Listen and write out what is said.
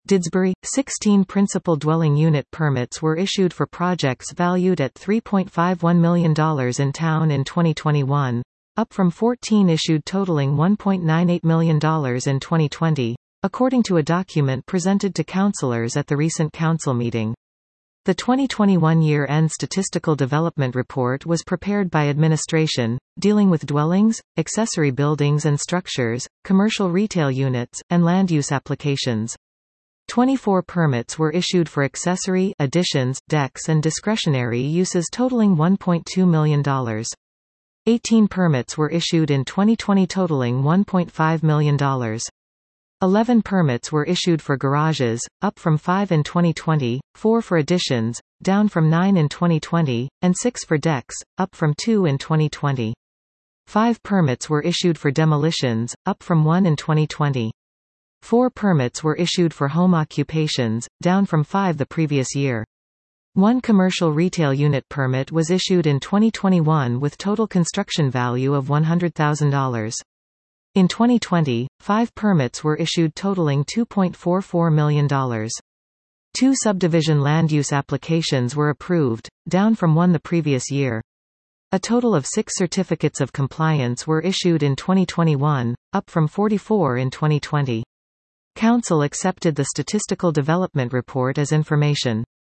Didsbury, 16 principal dwelling unit permits were issued for projects valued at $3.51 million in town in 2021, up from 14 issued totaling $1.98 million in 2020, according to a document presented to councillors at the recent council meeting. The 2021 year-end Statistical Development Report was prepared by administration, dealing with dwellings, accessory buildings and structures, commercial retail units, and land use applications. 24 permits were issued for accessory additions, decks and discretionary uses totaling $1.2 million. 18 permits were issued in 2020 totaling $1.5 million. 11 permits were issued for garages, up from 5 in 2020, 4 for additions, down from 9 in 2020, and 6 for decks, up from 2 in 2020. 5 permits were issued for demolitions, up from 1 in 2020. 4 permits were issued for home occupations, down from 5 the previous year. 1 commercial retail unit permit was issued in 2021 with total construction value of $100,000. In 2020, 5 permits were issued totaling $2.44 million. 2 subdivision land use applications were approved, down from 1 the previous year. A total of 6 certificates of compliance were issued in 2021, up from 44 in 2020. Council accepted the Statistical Development Report as information.